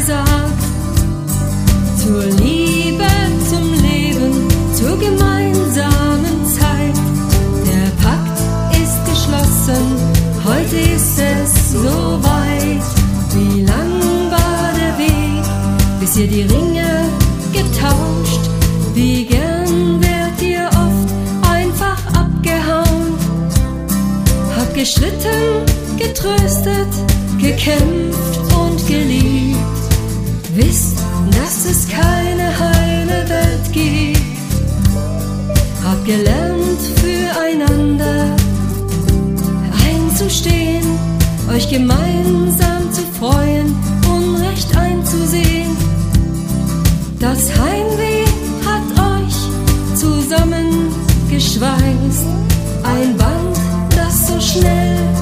gesagt. Zur Liebe, zum Leben, zur gemeinsamen Zeit. Der Pakt ist geschlossen, heute ist es soweit. Wie lang war der Weg, bis ihr die Ringe getauscht? Wie gern wärt ihr oft einfach abgehauen? Habt gestritten, getröstet, gekämpft und geliebt. Wisst, dass es keine heile Welt gibt. Habt gelernt, füreinander einzustehen, euch gemeinsam zu freuen, Unrecht einzusehen. Das Heimweh hat euch zusammengeschweißt, ein Band, das so schnell